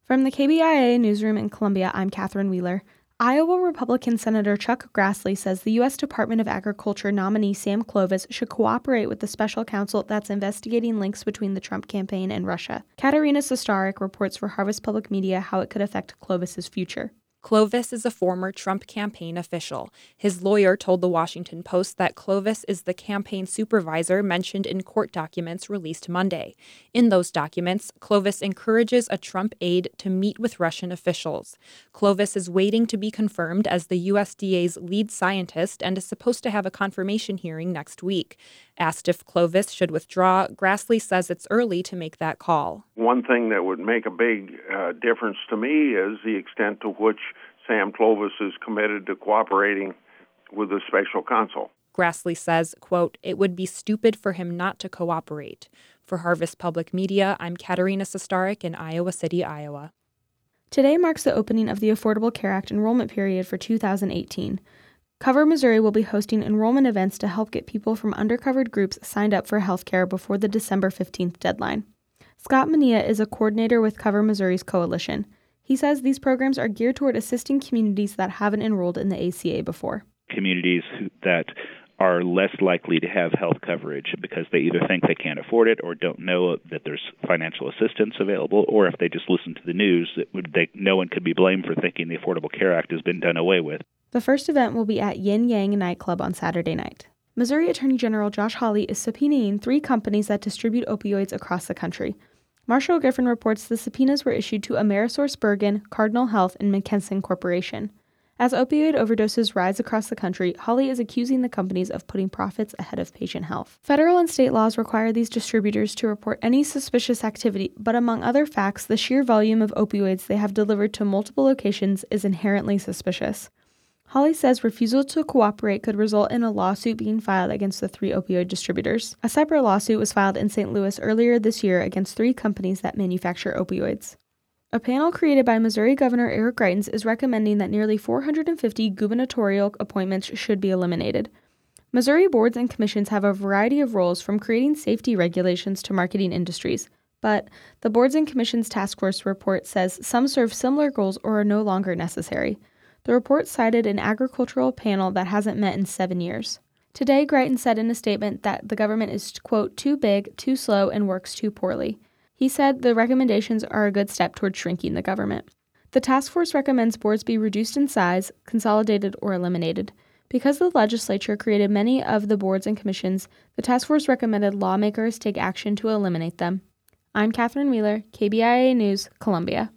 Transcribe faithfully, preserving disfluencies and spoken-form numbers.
From the K B I A newsroom in Columbia, I'm Catherine Wheeler. Iowa Republican Senator Chuck Grassley says the U S Department of Agriculture nominee Sam Clovis should cooperate with the special counsel that's investigating links between the Trump campaign and Russia. Katerina Sostarek reports for Harvest Public Media how it could affect Clovis's future. Clovis is a former Trump campaign official. His lawyer told the Washington Post that Clovis is the campaign supervisor mentioned in court documents released Monday. In those documents, Clovis encourages a Trump aide to meet with Russian officials. Clovis is waiting to be confirmed as the U S D A's lead scientist and is supposed to have a confirmation hearing next week. Asked if Clovis should withdraw, Grassley says it's early to make that call. One thing that would make a big uh, difference to me is the extent to which Sam Clovis is committed to cooperating with the special counsel. Grassley says, quote, "It would be stupid for him not to cooperate." For Harvest Public Media, I'm Katerina Sostarek in Iowa City, Iowa. Today marks the opening of the Affordable Care Act enrollment period for two thousand eighteen. Cover Missouri will be hosting enrollment events to help get people from undercovered groups signed up for health care before the December fifteenth deadline. Scott Mania is a coordinator with Cover Missouri's coalition. He says these programs are geared toward assisting communities that haven't enrolled in the A C A before. Communities that are less likely to have health coverage because they either think they can't afford it or don't know that there's financial assistance available, or if they just listen to the news, that would, they, no one could be blamed for thinking the Affordable Care Act has been done away with. The first event will be at Yin Yang nightclub on Saturday night. Missouri Attorney General Josh Hawley is subpoenaing three companies that distribute opioids across the country. Marshall Griffin reports the subpoenas were issued to AmerisourceBergen, Cardinal Health, and McKesson Corporation. As opioid overdoses rise across the country, Hawley is accusing the companies of putting profits ahead of patient health. Federal and state laws require these distributors to report any suspicious activity, but among other facts, the sheer volume of opioids they have delivered to multiple locations is inherently suspicious. Hawley says refusal to cooperate could result in a lawsuit being filed against the three opioid distributors. A separate lawsuit was filed in Saint Louis earlier this year against three companies that manufacture opioids. A panel created by Missouri Governor Eric Greitens is recommending that nearly four hundred fifty gubernatorial appointments should be eliminated. Missouri boards and commissions have a variety of roles, from creating safety regulations to marketing industries. But the Boards and Commissions Task Force report says some serve similar goals or are no longer necessary. The report cited an agricultural panel that hasn't met in seven years. Today, Greitens said in a statement that the government is, quote, too big, too slow, and works too poorly. He said the recommendations are a good step toward shrinking the government. The task force recommends boards be reduced in size, consolidated, or eliminated. Because the legislature created many of the boards and commissions, the task force recommended lawmakers take action to eliminate them. I'm Catherine Wheeler, K B I A News, Columbia.